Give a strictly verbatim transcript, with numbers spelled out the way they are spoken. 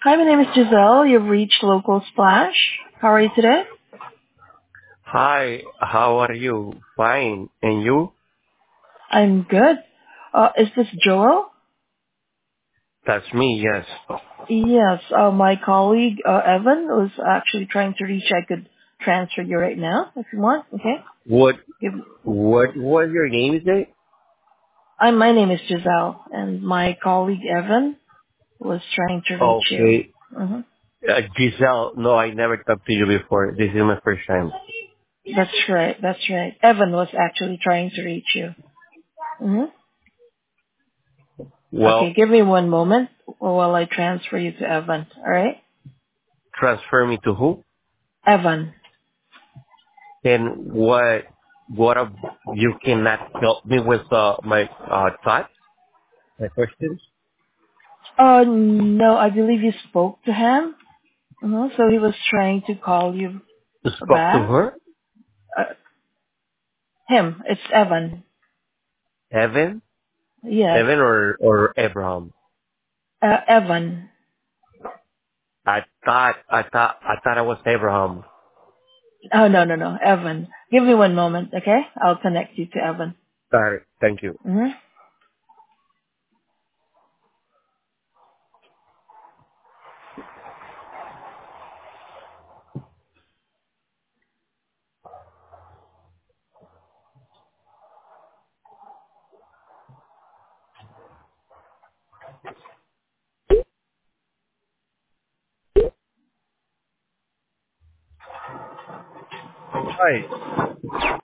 Hi, my name is Giselle. You've reached Local Splash. How are you today? Hi, how are you? Fine. And you? I'm good. Uh, is this Joel? That's me, yes. Yes, uh, my colleague uh, Evan was actually trying to reach. I could transfer you right now if you want. Okay. What, Give, what was your name today? I, my name is Giselle, and my colleague Evan was trying to reach you. Okay. hmm Uh, Giselle, no, I never talked to you before. This is my first time. That's right. That's right. Evan was actually trying to reach you. hmm Okay, Well, give me one moment while I transfer you to Evan. All right, transfer me to who? Evan. And what, what of, you cannot help me with, uh, my, uh, thoughts, my questions? Uh, no, I believe you spoke to him. uh So he was trying to call you You spoke to back. her? Uh, him. It's Evan. Evan? Yes. Evan or, or Abraham? Uh, Evan. I thought, I thought, I thought I was Abraham. Oh, no, no, no. Evan. Give me one moment, okay? I'll connect you to Evan. Sorry. Thank you. hmm Hi.